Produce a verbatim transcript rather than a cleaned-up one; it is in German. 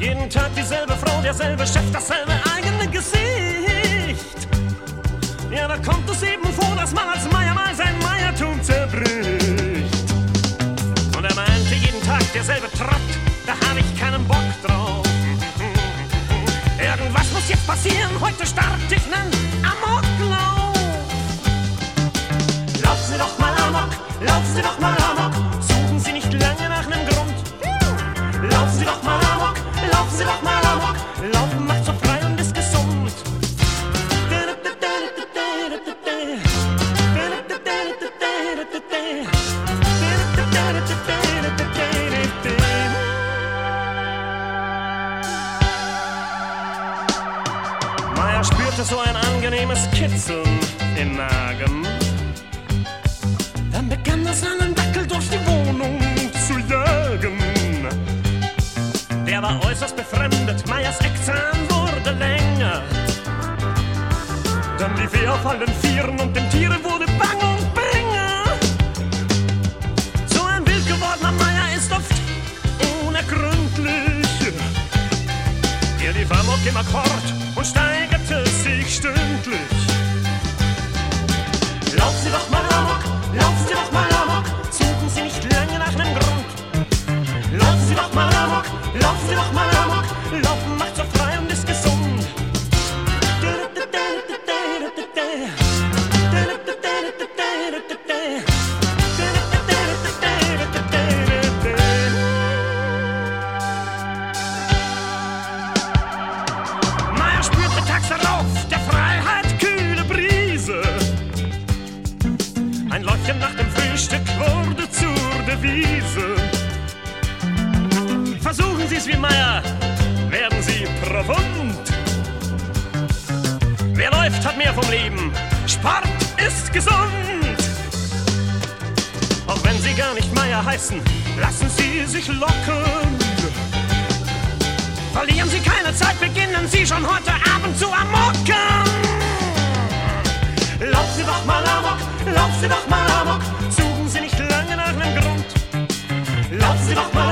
Jeden Tag dieselbe Frau, derselbe Chef, dasselbe eigene Gesicht. Ja, da kommt es eben vor, dass man als Meier mal sein Meiertum zerbricht. Und er meinte jeden Tag derselbe Trott, da hab ich keinen Bock drauf. Irgendwas muss jetzt passieren, heute starte ich nen Amoklauf. Laufen Sie doch mal amok, laufen Sie doch mal amok, suchen Sie nicht lange nach nem Grund. Laufen Sie doch mal amok, laufen Sie doch mal amok, laufen macht so frei und ist gesund. Meier spürte so ein angenehmes Kitzeln im Magen. Dann begann er seinen Dackel durch die Wohnung zu jagen. Der war äußerst befremdet, Meiers Eckzahn wurde länger. Dann lief er auf allen Vieren und dem Tiere wurde bang und bänger. So ein wild gewordener Meier ist oft unergründlich. Er lief amok im Akkord und steigerte sich stündlich. Laufen Sie doch mal amok, laufen Sie doch mal amok, suchen Sie nicht lange nach nem Grund. Laufen Sie doch mal amok, laufen Sie doch mal amok, laufen macht so frei und ist gesund. Meier spürte tags darauf der Freiheit kühle Brise. Ein Läufchen nach dem Frühstück wurde zur Devise. Versuchen Sie's wie Meier, werden Sie profund. Wer läuft, hat mehr vom Leben, Sport ist gesund. Auch wenn Sie gar nicht Meier heißen, lassen Sie sich locken. Verlieren Sie keine Zeit, beginnen Sie schon heute Abend zu amocken. Laufen Sie doch mal amok, laufen Sie doch mal amok, suchen Sie nicht lange nach nem Grund. Laufen Sie doch mal